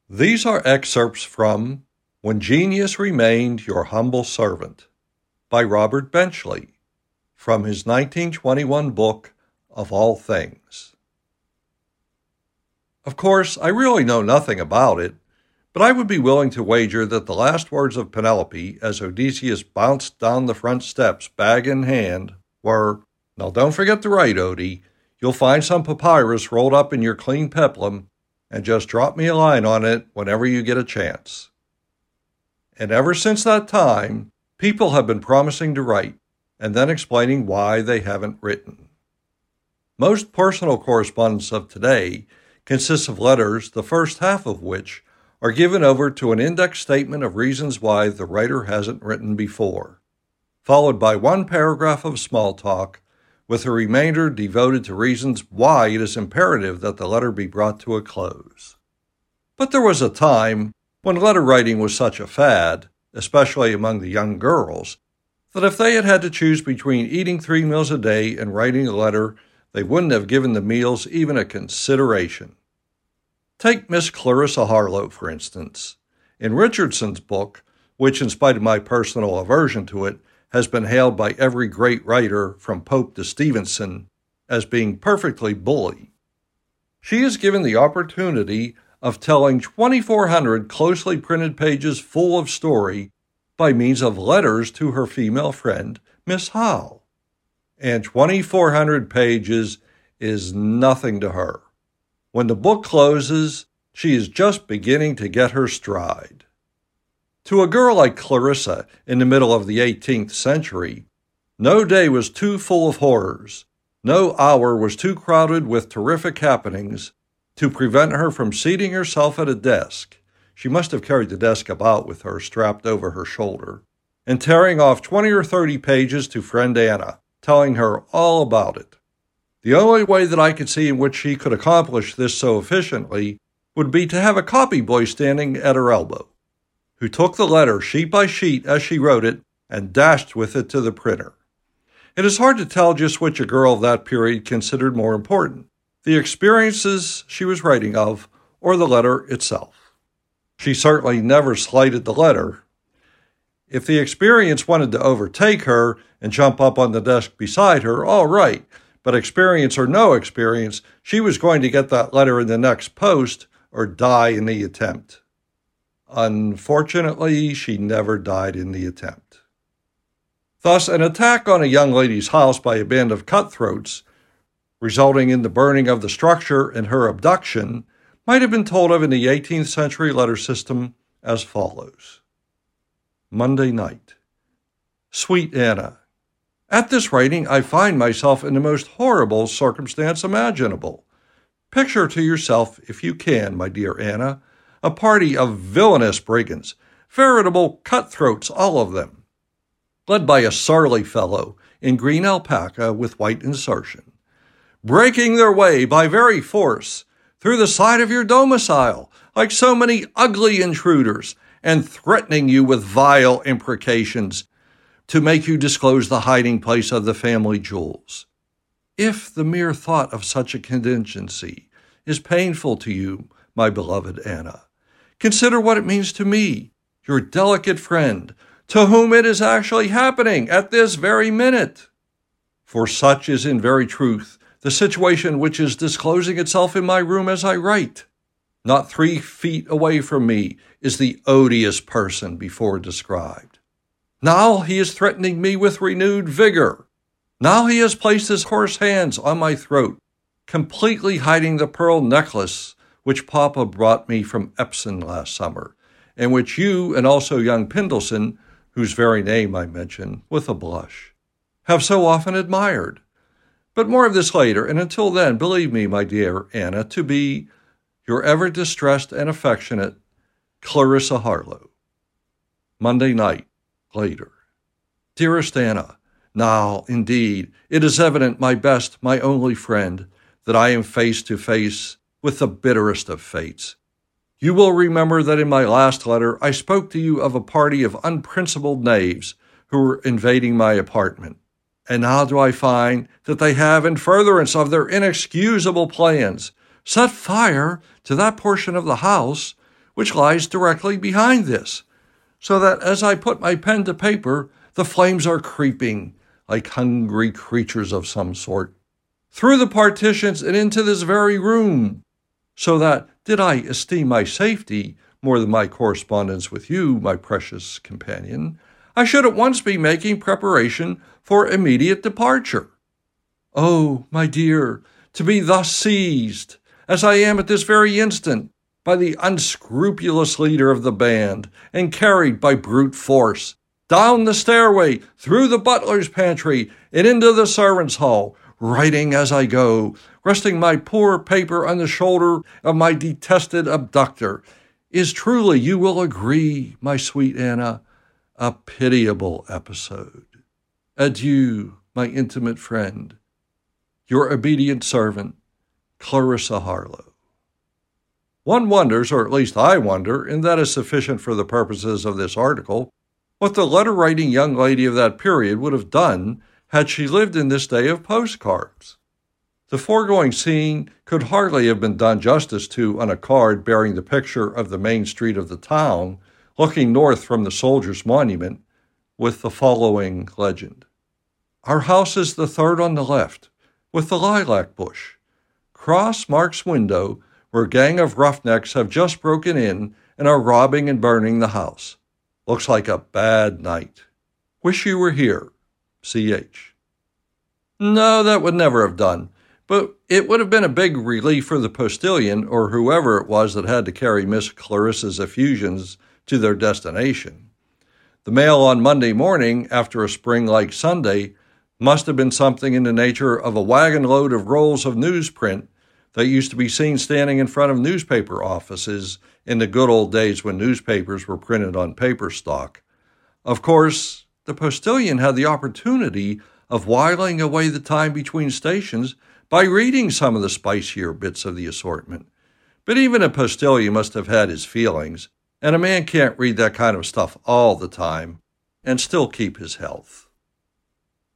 These are excerpts from When Genius Remained Your Humble Servant by Robert Benchley from his 1921 book, Of All Things. Of course, I really know nothing about it, but I would be willing to wager that the last words of Penelope as Odysseus bounced down the front steps, bag in hand, were, "Now don't forget to write, Odie. You'll find some papyrus rolled up in your clean peplum, and just drop me a line on it whenever you get a chance." And ever since that time, people have been promising to write, and then explaining why they haven't written. Most personal correspondence of today consists of letters, the first half of which are given over to an index statement of reasons why the writer hasn't written before, followed by one paragraph of small talk, with the remainder devoted to reasons why it is imperative that the letter be brought to a close. But there was a time when letter writing was such a fad, especially among the young girls, that if they had had to choose between eating 3 meals a day and writing a letter, they wouldn't have given the meals even a consideration. Take Miss Clarissa Harlowe, for instance. In Richardson's book, which in spite of my personal aversion to it, has been hailed by every great writer from Pope to Stevenson as being perfectly bully, she is given the opportunity of telling 2,400 closely printed pages full of story by means of letters to her female friend, Miss Howe. And 2,400 pages is nothing to her. When the book closes, she is just beginning to get her stride. To a girl like Clarissa in the middle of the 18th century, no day was too full of horrors, no hour was too crowded with terrific happenings to prevent her from seating herself at a desk — she must have carried the desk about with her strapped over her shoulder — and tearing off 20 or 30 pages to friend Anna, telling her all about it. The only way that I could see in which she could accomplish this so efficiently would be to have a copy boy standing at her elbow, who took the letter sheet by sheet as she wrote it and dashed with it to the printer. It is hard to tell just which a girl of that period considered more important, the experiences she was writing of or the letter itself. She certainly never slighted the letter. If the experience wanted to overtake her and jump up on the desk beside her, all right, but experience or no experience, she was going to get that letter in the next post or die in the attempt. Unfortunately, she never died in the attempt. Thus, an attack on a young lady's house by a band of cutthroats, resulting in the burning of the structure and her abduction, might have been told of in the 18th century letter system as follows. Monday night. Sweet Anna, at this writing I find myself in the most horrible circumstance imaginable. Picture to yourself, if you can, my dear Anna, a party of villainous brigands, veritable cutthroats, all of them, led by a surly fellow in green alpaca with white insertion, breaking their way by very force through the side of your domicile like so many ugly intruders, and threatening you with vile imprecations to make you disclose the hiding place of the family jewels. If the mere thought of such a contingency is painful to you, my beloved Anna, consider what it means to me, your delicate friend, to whom it is actually happening at this very minute. For such is in very truth the situation which is disclosing itself in my room as I write. Not 3 feet away from me is the odious person before described. Now he is threatening me with renewed vigor. Now he has placed his coarse hands on my throat, completely hiding the pearl necklace which Papa brought me from Epsom last summer, and which you and also young Pendleton, whose very name I mention with a blush, have so often admired. But more of this later, and until then, believe me, my dear Anna, to be your ever distressed and affectionate Clarissa Harlowe. Monday night, later. Dearest Anna, now, indeed, it is evident, my best, my only friend, that I am face to face with the bitterest of fates. You will remember that in my last letter I spoke to you of a party of unprincipled knaves who were invading my apartment. And now do I find that they have, in furtherance of their inexcusable plans, set fire to that portion of the house which lies directly behind this, so that as I put my pen to paper, the flames are creeping, like hungry creatures of some sort, through the partitions and into this very room, so that, did I esteem my safety more than my correspondence with you, my precious companion, I should at once be making preparation for immediate departure. Oh, my dear, to be thus seized, as I am at this very instant, by the unscrupulous leader of the band, and carried by brute force, down the stairway, through the butler's pantry, and into the servants' hall, writing as I go, resting my poor paper on the shoulder of my detested abductor, is truly, you will agree, my sweet Anna, a pitiable episode. Adieu, my intimate friend, your obedient servant, Clarissa Harlowe. One wonders, or at least I wonder, and that is sufficient for the purposes of this article, what the letter-writing young lady of that period would have done had she lived in this day of postcards. The foregoing scene could hardly have been done justice to on a card bearing the picture of the main street of the town, looking north from the Soldiers' Monument, with the following legend. Our house is the third on the left, with the lilac bush. Cross Mark's window, where a gang of roughnecks have just broken in and are robbing and burning the house. Looks like a bad night. Wish you were here. C.H. No, that would never have done, but it would have been a big relief for the postilion or whoever it was that had to carry Miss Clarissa's effusions to their destination. The mail on Monday morning, after a spring-like Sunday, must have been something in the nature of a wagon load of rolls of newsprint that used to be seen standing in front of newspaper offices in the good old days when newspapers were printed on paper stock. Of course, the postilion had the opportunity of whiling away the time between stations by reading some of the spicier bits of the assortment. But even a postilion must have had his feelings, and a man can't read that kind of stuff all the time and still keep his health.